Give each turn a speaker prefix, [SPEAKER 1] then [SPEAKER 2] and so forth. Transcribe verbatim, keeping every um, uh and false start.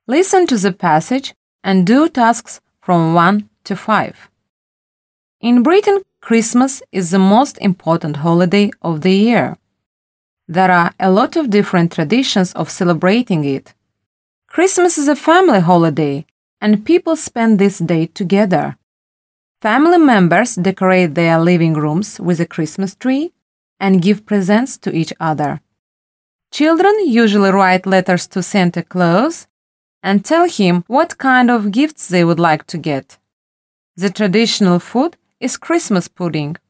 [SPEAKER 1] Listen to the passage and do tasks from one to five. In Britain, Christmas is the most important holiday of the year. There are a lot of different traditions of celebrating it. Christmas is a family holiday, and people spend this day together. Family members decorate their living rooms with a Christmas tree and give presents to each other. Children usually write letters to Santa Claus and tell him what kind of gifts they would like to get. The traditional food is Christmas pudding.